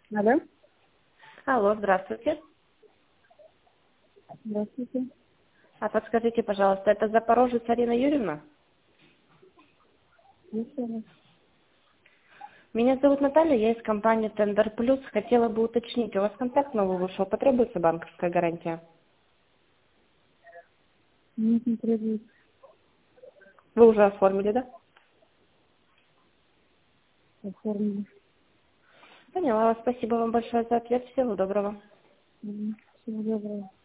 Алло, Алло, здравствуйте. здравствуйте. А подскажите, пожалуйста, это Запорожец Арина Юрьевна? Слушаю вас. Меня зовут Наталья, я из компании Тендер Плюс. Хотела бы уточнить, у вас контакт новый вышел, потребуется банковская гарантия? Нет, не требует Вы уже оформили, да? оформления. Поняла вас, спасибо вам большое за ответ, всего доброго. Всего доброго.